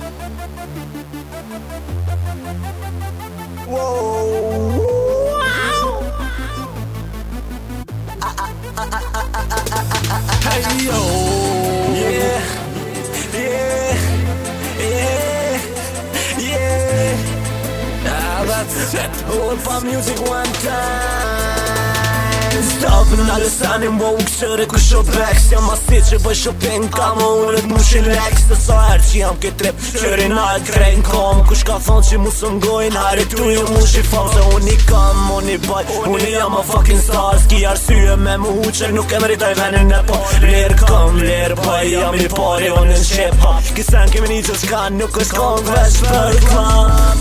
Hey yo, yeah, yeah, yeah, yeah. That's it. All for music one time. Stopin alle sanin wo këshëre ku shobeks Jam masi që bëj shopping ka më unet mu shilex Dhe sa her që jam ke trip Qërin a krejn kom Kush ka thonë që mu së ngojnë Hare tu ju mu shifon Se unë i kam, unë i baj Unë i jam a fucking star Ski arsye me mu huqer Nuk e më rritaj venin e po Lerë kam, lerë baj Jam i pari unë në shqip hap Kisen kemi një që s'ka Nuk është kong veç për klap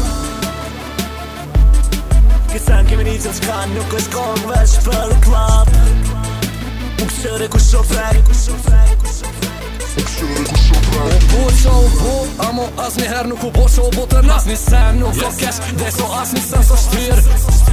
Kisen kemi një që s'ka Nuk është kong veç për klap U këshëre ku shofek Po qa u po, amo as një her nuk u po qa u bo tërna As një sen nuk o kesh, dhe so as një sen so shtyr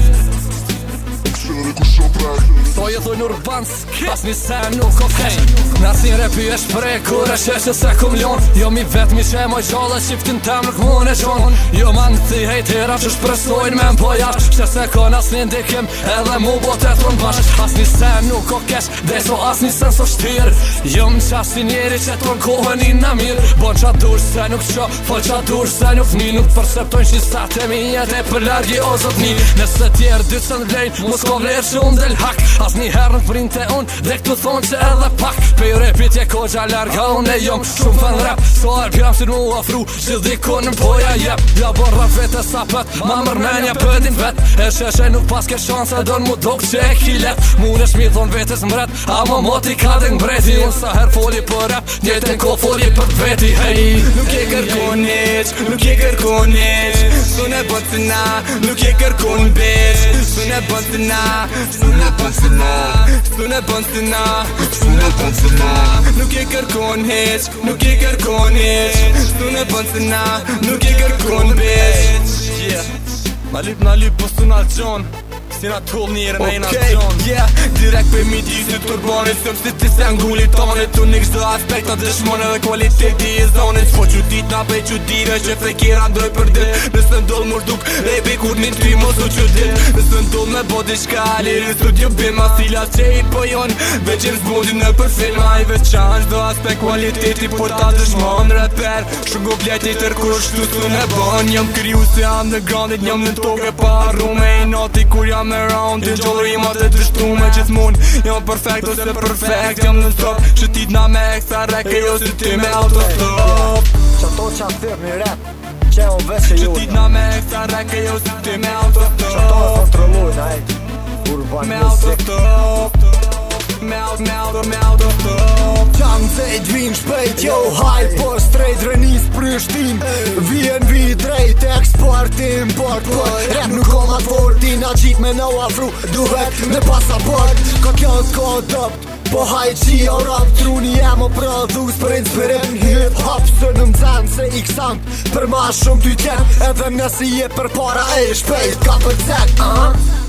So je thoi n'urban as një sen nuk o kesh Nas një repi e shprej, kur e sheshe se kum ljon Jo mi vet mi që e moj gjalla, qiftin tem nuk mun e gjon Jo man ti hejtera që shpresojnë me m'po jash Që se kon as një ndikim, edhe mu bo të tron bash As një sen nuk o kesh, dhe so as një sen so shtyr Jo m'qas si njeri që tron kohën i na mirë Bon qa dur se nuk qa, fol qa dur se nuk fni Nuk perceptojnë që sat e mi edhe për largi o zot ni Nëse tjerë dy që n'vlejnë, mos ko vlerë që unë del hak As një herë në printe unë, dhe këtu thonë që edhe pak Pe ju repit je kogja larga unë e jom shumë fan rap So arbjam si n'mu afru, që dhikon në poja jep Ja bon rap vete sa pët, ma mërmenja pëtin vet E sheshe nuk pas ke shanse, don mu dok që e kilet Munesh mi thon vetes mret, ama moti ka dhe n'breti Unë sa her foli për rap, njëten ko foli për veti Hey, nuk je kërkon iq, nuk je kërkon iq Sun e bën të na, nuk je kërkon bitch Sun e bën të na, sun e bën të na Sun e bën të na, sun e bën të na Nuk je kërkon iq, nuk je kërkon iq Sun e bën të na, nuk je kërkon bitch Yeah, na lyp po sun alqon Si na t'hull njërë me i na t'gjon Yeah, direkt për midisit turbanit Sëm si ti se ngullit tonit Unë një gjdo aspekt në dëshmon edhe kvaliteti i zonit Po që dit na pej që dire që frekira ndoj për dit Nësë ndoll mur duk repi kur një ty mos u që dit Nësë ndoll me bo diçka liri studio bima Silas që i pojon veç i vzbundin në për filma I veçan gjdo aspekt kvaliteti por ta dëshmon reper Shungo pleti tër kur shtu su ne bon Jam kriju se undergroundit Jam në toke pa rume I nati kur jam around Din gjallërimat e trishtume gjithmon Jam perfekt ose perfekt Jam në stop Shëtit na me eksa reke Jo si ti me autostop Qato qa thirë një rap Që unë veç e jurë Shëtit na me eksa reke Jo si ti me autostop Qato e kontrollujnë ajt Urban Me music autostop Me autostop Qanë zejt vinë shpejt Jo hajt po straight Renis Prishtin Vjen vi drejt Eksport import Rap nuk kom atë fortin A qit me në afru Duhet me pasaport Ka kjo t'ko dopt Po hajt që jo rap Truni e më prodhus Për inspirim hip hop Së në mzem se i kësant Për ma shumë ty t'jem Edhe nësi je për para e shpejt Ka për zek